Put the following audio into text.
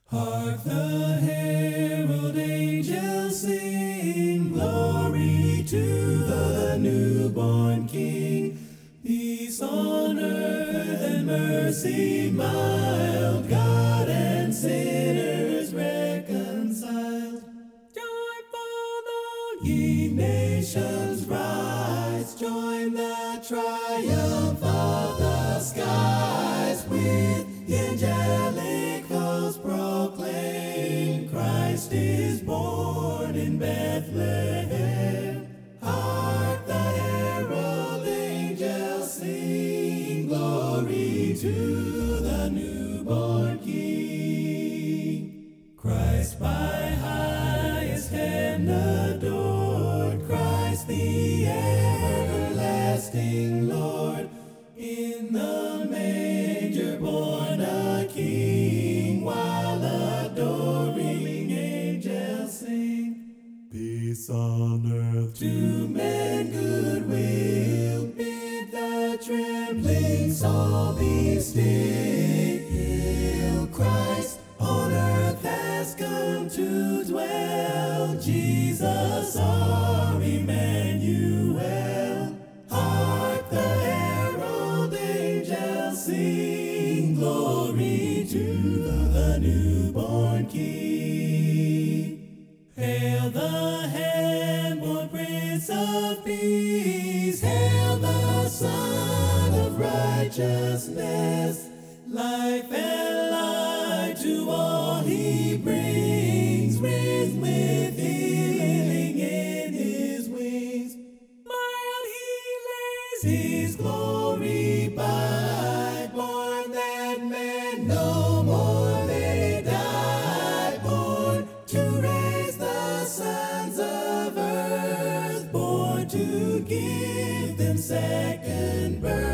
Hark the herald angels sing, glory to the newborn King. Peace on earth and mercy mild, God and sinners reconciled. Joyful all ye nations rise, join the triumph of the skies. With the angelic host proclaim, Christ is born in Bethlehem. Hark the herald angels sing, glory to the newborn King. Christ by highest heaven adored, Christ the everlasting Lord. In the manger born a King, while adoring angels sing. Peace on earth to men goodwill, bid the trembling soul be still. Christ on earth has come to dwell, Jesus our Emmanuel. Hark the herald angels sing, glory to the newborn King. Hail the hand-born Prince of Peace, hail the Son of Righteousness. Life and light to all he brings, raised with healing in his wings. Mild he lays his glory by, born that men no more may die, born to raise the sons of earth, born to give them second birth.